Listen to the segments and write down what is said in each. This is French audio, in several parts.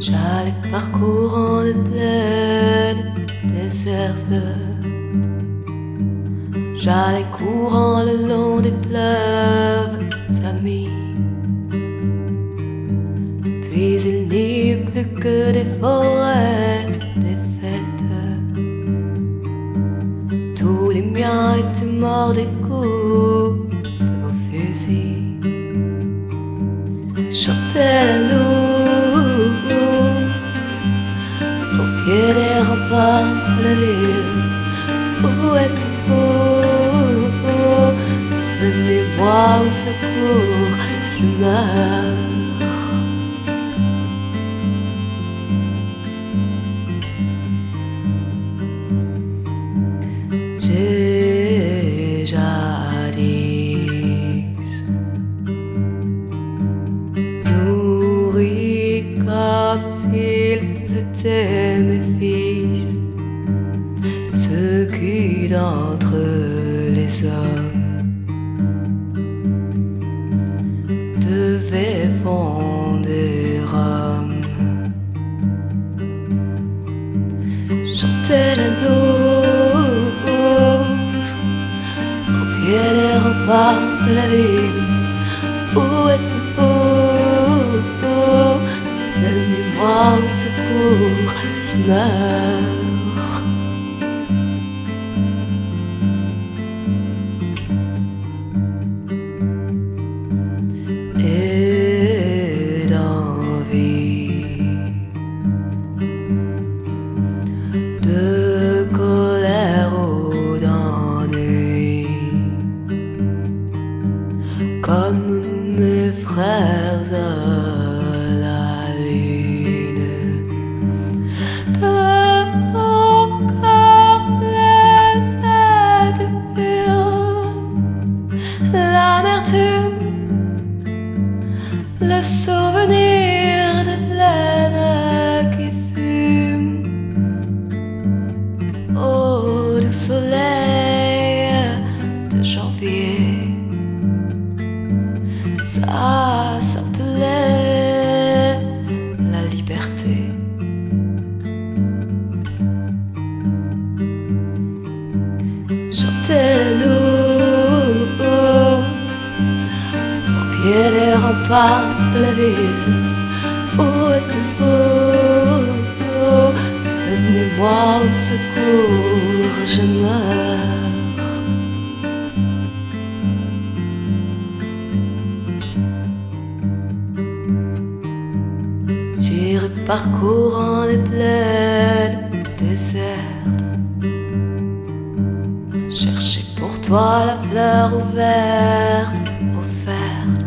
J'allais parcourant les plaines désertes, j'allais courant le long des fleuves amis. Puis il n'y eut plus que des forêts défaites. Tous les miens étaient morts des coups de vos fusils. Chantait la louve au pied des remparts de la ville. Où êtes-vous? Venez-moi au secours, je meurs. J'ai jadis nourri comme s'ils étaient mes fils ceux qui d'entre les hommes devaient fonder Rome. Chantait la louve au pied des remparts de la ville. Où êtes-vous? Donnez-moi au secours, je meurs. Et d'envie, de colère ou d'ennui, comme mes frères à la lune. De ton cœur blessé tu hurles l'amertume, le souvenir des plaines qui fument. Au doux soleil de janvier, ça s'appelait la liberté. Chantait la louve au pied des remparts de la ville. Où êtes-vous? Donnez-moi au secours, je meurs. J'irai parcourant les plaines désertes, chercher pour toi la fleur ouverte, offerte.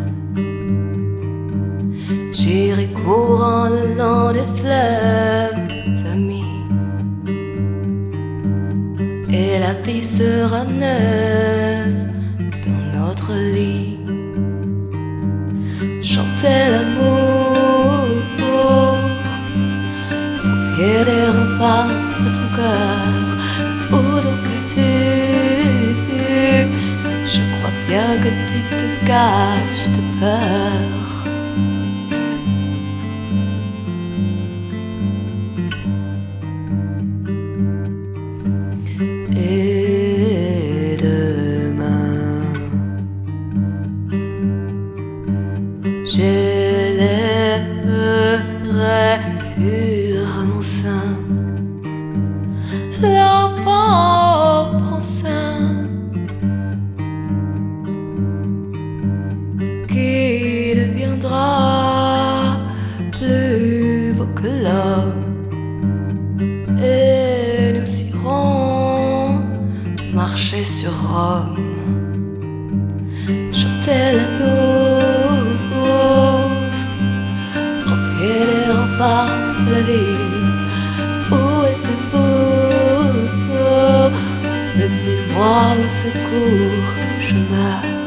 J'irai courant le long des fleuves amis, et la vie sera neuve dans notre lit. Chantait l'amour au pied des remparts de ton cœur. Où donc es-tu? Je crois bien que tu te caches de peur. Et demain, j'élèverai sur mon sein l'enfant prend sein qui deviendra plus beau que l'homme, et nous irons marcher sur Rome. Chantait la louve au pied des remparts de la ville. Où êtes-vous? Donnez-moi au secours, je meurs.